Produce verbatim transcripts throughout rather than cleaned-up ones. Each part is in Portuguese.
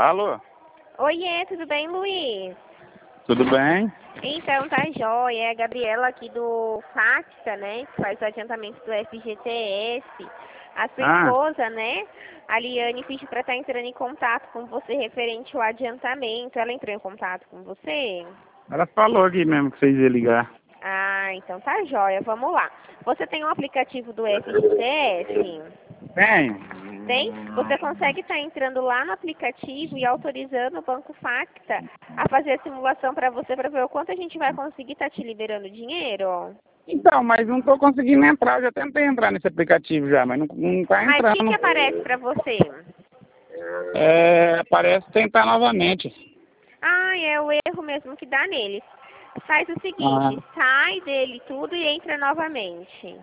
Alô? Oiê, tudo bem, Luiz? Tudo bem? Então, tá jóia. É a Gabriela aqui do Facta, né? Que faz o adiantamento do F G T S. A sua Ah, esposa, né? A Liane pediu pra estar entrando em contato com você referente ao adiantamento. Ela entrou em contato com você? ela falou aqui mesmo que vocês iam ligar. Ah, então tá jóia. Vamos lá. Você tem um aplicativo do F G T S? Tem? Tem? Você consegue estar entrando lá no aplicativo e autorizando o Banco Facta a fazer a simulação para você para ver o quanto a gente vai conseguir estar te liberando dinheiro? Então, mas não tô conseguindo entrar. Eu já tentei entrar nesse aplicativo já, mas não, não tá Mas o que, que entrando. aparece para você? É, parece tentar novamente. Ah, é o erro mesmo que dá nele. Faz o Ah, seguinte, sai dele tudo e entra novamente.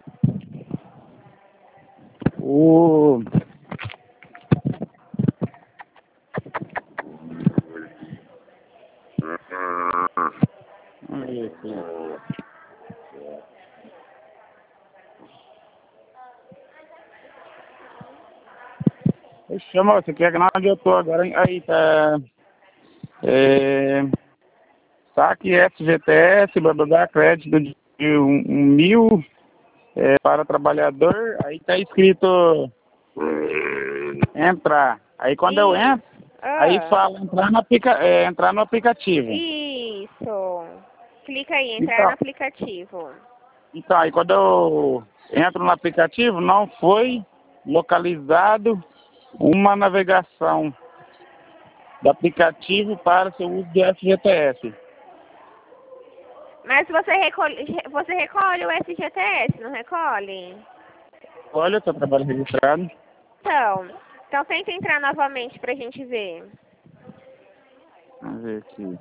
o... Vamos ver aqui. Ixi, amor, você quer que não onde eu tô agora, hein? Aí, tá... É... Saque F G T S, blá blá blá, crédito de um, um mil é, para trabalhador. Aí tá escrito entrar. Aí quando eu Isso. entro, aí Ah, fala entrar no, aplica é, entrar no aplicativo. isso. Clica aí, entrar no Então, aplicativo. então, aí quando eu entro no aplicativo, não foi localizado uma navegação do aplicativo para seu uso do F G T S. Mas você recolhe, você recolhe o F G T S, não recolhe? Olha, seu trabalho registrado. Então, então tenta entrar novamente pra gente ver. Vamos ver aqui.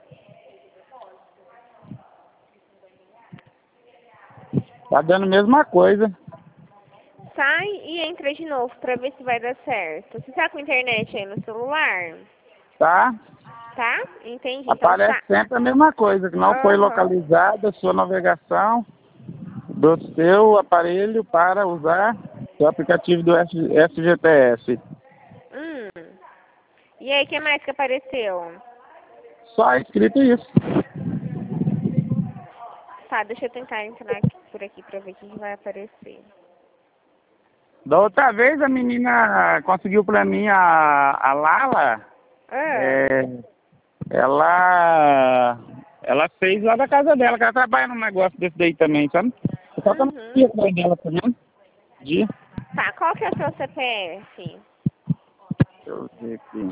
Tá dando a mesma coisa. Sai e entra de novo pra ver se vai dar certo. Você tá com internet aí no celular? Tá? Tá? Entendi. Então Aparece tá. sempre a mesma coisa, que não foi Aham. localizada a sua navegação do seu aparelho para usar o aplicativo do F G T S. Hum. E aí, o que mais que apareceu? Só escrito isso. Tá, deixa eu tentar entrar aqui, por aqui pra ver o que que vai aparecer. Da outra vez a menina conseguiu para mim a, a Lala, Ah. é, ela, ela fez lá da casa dela, que ela trabalha num negócio desse daí também, sabe? Só que eu não Uhum. sabia atrás dela também. Dia. Tá, qual que é o seu C P F? Deixa eu ver aqui.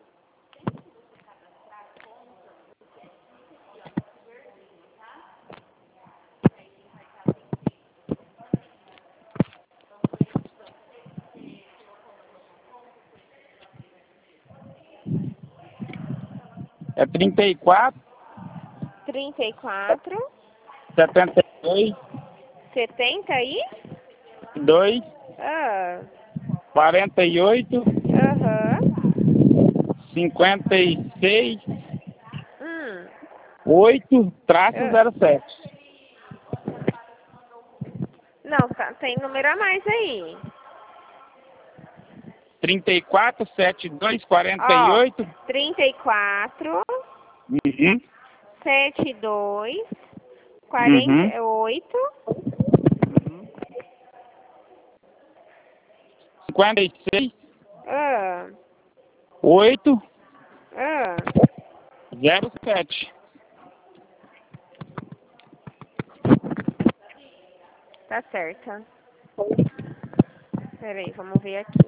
É trinta e quatro, trinta e quatro, setenta e dois, setenta aí? dois, Ah. quarenta e oito, Aham. cinquenta e seis, Hum. oito, traço Ah. zero sete. Não, tá, tem número a mais aí. trinta e quatro, setenta e dois, quarenta e Ó, oito. trinta e quatro, Uhum. setenta e dois, quarenta Uhum. e oito. cinquenta e seis, Ah, oito, ah. zero sete. Tá certo. Peraí, vamos ver aqui.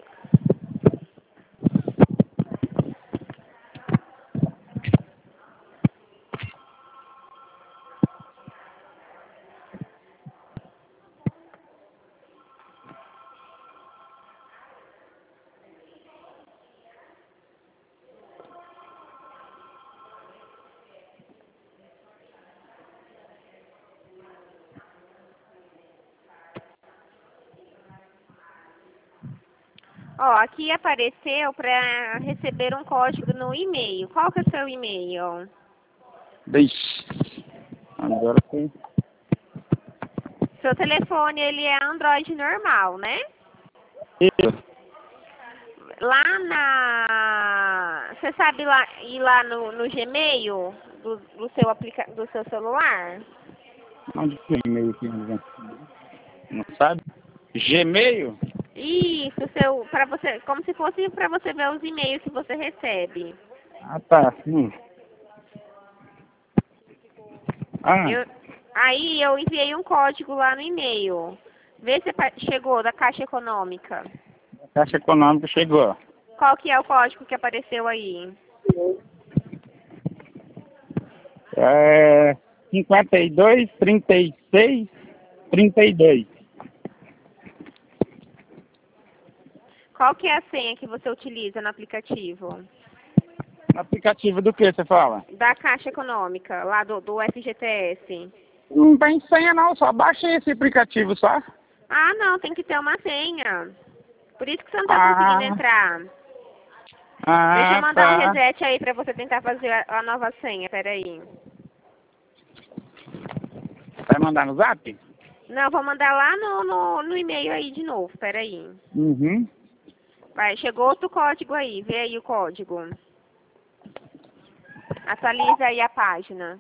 Ó, aqui apareceu para receber um código no e-mail. Qual que é o seu e-mail? Deixa. Agora tem. Seu telefone, ele é Android normal, né? Isso. lá na... Você sabe lá, ir lá no, no Gmail do, do, seu aplica... do seu celular? Onde tem e-mail aqui? Não sabe? Gmail? Isso, seu, para você, como se fosse para você ver os e-mails que você recebe. Ah, tá. Sim. Ah, Eu, aí eu enviei um código lá no e-mail. Vê se pa- chegou da Caixa Econômica. a Caixa Econômica chegou. Qual que é o código que apareceu aí? É cinquenta e dois, trinta e seis, trinta e dois. Qual que é a senha que você utiliza no aplicativo? Aplicativo do que você fala? Da Caixa Econômica, lá do, do F G T S. Não tem senha não, só baixa esse aplicativo só. Ah, não, tem que ter uma senha. Por isso que você não tá Ah, conseguindo entrar. ah, Deixa eu mandar um tá. reset aí pra você tentar fazer a, a nova senha, peraí. Vai mandar no zap? Não, vou mandar lá no, no, no e-mail aí de novo, peraí. Uhum. Vai, chegou outro código aí, vê aí o código. Atualiza aí a página.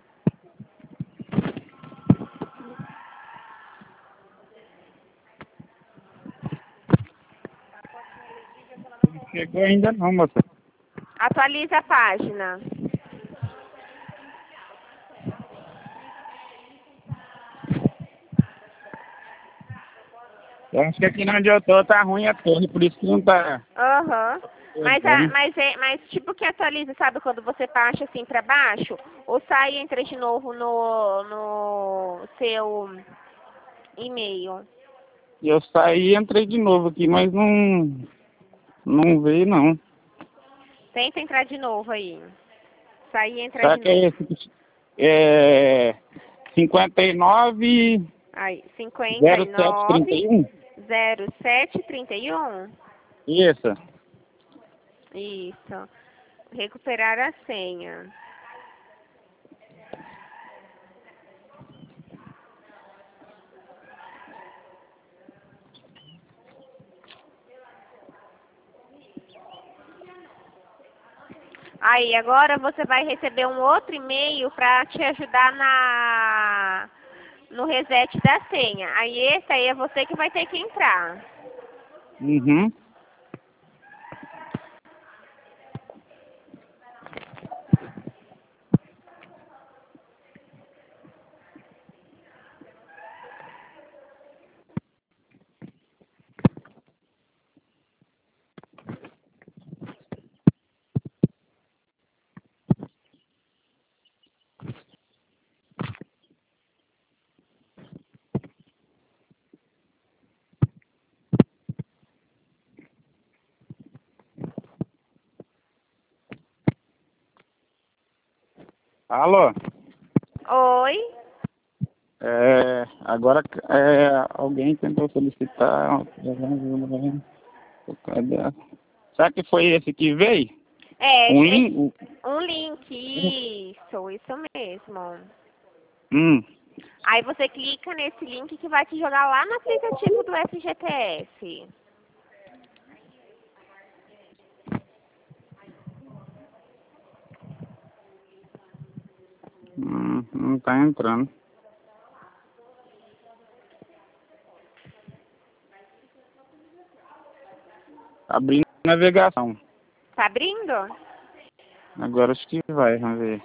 Chegou ainda não, moça. Atualiza a página. Eu acho que aqui onde eu tô tá ruim a torre, por isso que não tá. Aham. Mas, a, mas, é, mas tipo que atualiza, sabe quando você baixa assim pra baixo? Ou sai e entra de novo no, no seu e-mail? Eu saí e entrei de novo aqui, mas não. Não veio não. Tenta entrar de novo aí. Sair e entrar Será de que é novo. esse que. É. cinquenta e nove, Aí, cinquenta e zero sete, trinta nove, e um? zero sete, trinta e um. Isso. Isso. Recuperar a senha. Aí, agora você vai receber um outro e-mail para te ajudar na no reset da senha. Aí esse aí é você que vai ter que entrar. Uhum. Alô? Oi? É, agora é, alguém tentou solicitar. Será que foi esse que veio? É, Um é link? um link. Isso, isso mesmo. Hum. Aí você clica nesse link que vai te jogar lá no aplicativo do F G T S. Hum, não tá entrando. Abrindo a navegação. Tá abrindo? Agora acho que vai, vamos ver.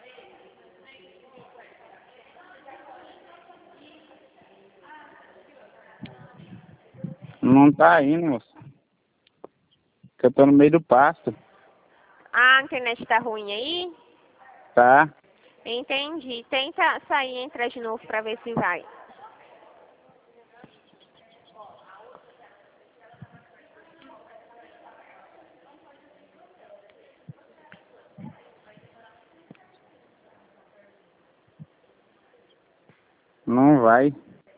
Não tá indo, moça. Porque eu tô no meio do pasto. A internet tá ruim aí? Tá? Entendi. Tenta sair e entrar de novo pra ver se vai. Não vai.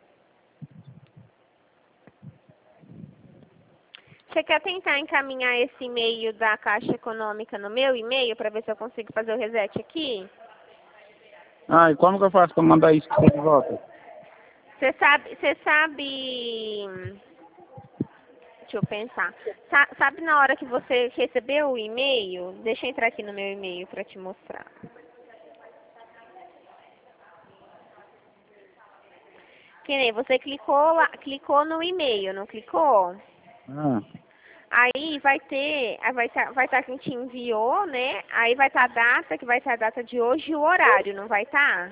Você quer tentar encaminhar esse e-mail da Caixa Econômica no meu e-mail para ver se eu consigo fazer o reset aqui? Ah, e como que eu faço pra mandar isso de volta? Você sabe, você sabe, Deixa eu pensar. Sa sabe na hora que você recebeu o e-mail? Deixa eu entrar aqui no meu e-mail para te mostrar. Que nem você clicou lá, clicou no e-mail, não clicou? Ah, Aí vai ter, aí vai estar vai tá quem te enviou, né? Aí vai estar a data, que vai ser a data de hoje e o horário, não vai estar?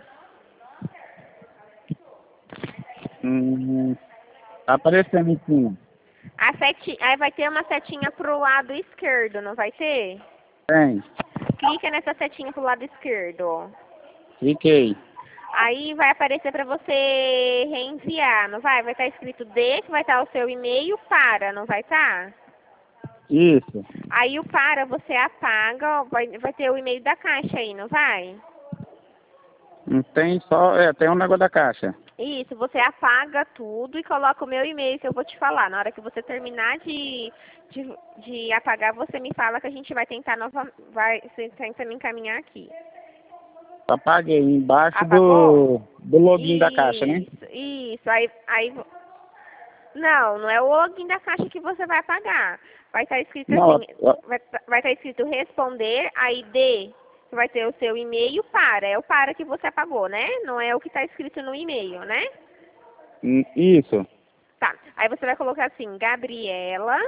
hum, tá aparecendo em cima. A sete, aí vai ter uma setinha pro lado esquerdo, não vai ter? Tem. Clica nessa setinha pro lado esquerdo. Cliquei. Aí vai aparecer para você reenviar, não vai? Vai estar escrito D, que vai estar o seu e-mail, para, não vai estar? Isso. Aí o para você apaga, vai, vai ter o e-mail da caixa aí, não vai? Não tem só... É, tem um negócio da caixa. Isso, você apaga tudo e coloca o meu e-mail que eu vou te falar. Na hora que você terminar de, de, de apagar, você me fala que a gente vai tentar nova, vai, você tenta me encaminhar aqui. Apaguei embaixo Apagou? do, do login Isso, da caixa, né? isso. Aí, aí, não, não é o login da caixa que você vai apagar. Vai estar escrito Não, assim, ó, vai, vai estar escrito responder, aí D, que vai ter o seu e-mail, para. É o para que você apagou, né? Não é o que está escrito no e-mail, né? hum, isso. Tá. Aí você vai colocar assim, Gabriela,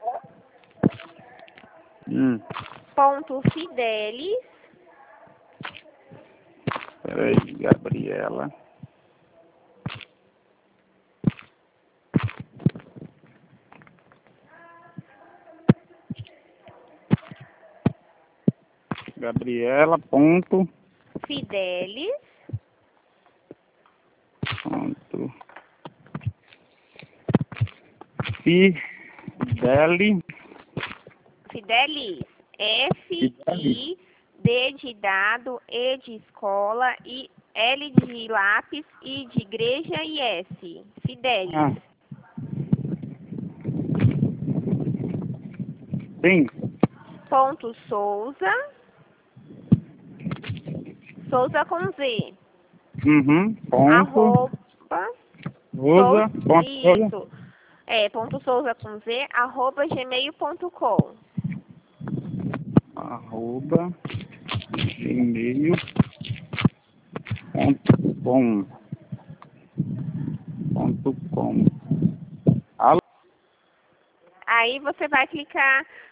Hum, ponto Fidelis, peraí, Gabriela. Gabriela, ponto, Fidelis, ponto, Fideli, Fidelis, F, Fideli, I, D de dado, E de escola, I, L de lápis, I de igreja e S. Fidelis. ah, sim, Ponto Souza, Souza com Z, uhum, ponto, arroba, usa, Souza, ponto, usa, isso, é, ponto Souza com Z, arroba gmail ponto com. arroba, gmail, ponto com, ponto com. Alô? Aí você vai clicar